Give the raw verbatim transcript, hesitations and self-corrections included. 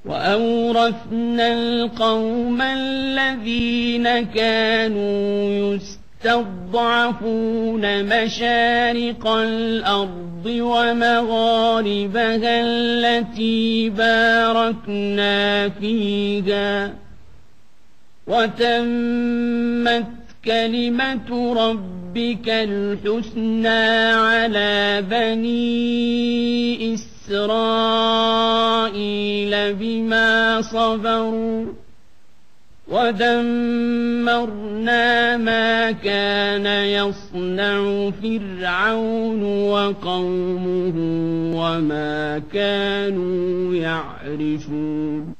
وأورثنا القوم الذين كانوا يستضعفون مشارق الأرض ومغاربها التي باركنا فيها وتمت كلمة ربك الحسنى على بني إسرائيل بما صبروا ودمرنا ما كان يصنع فرعون وقومه وما كانوا يعرشون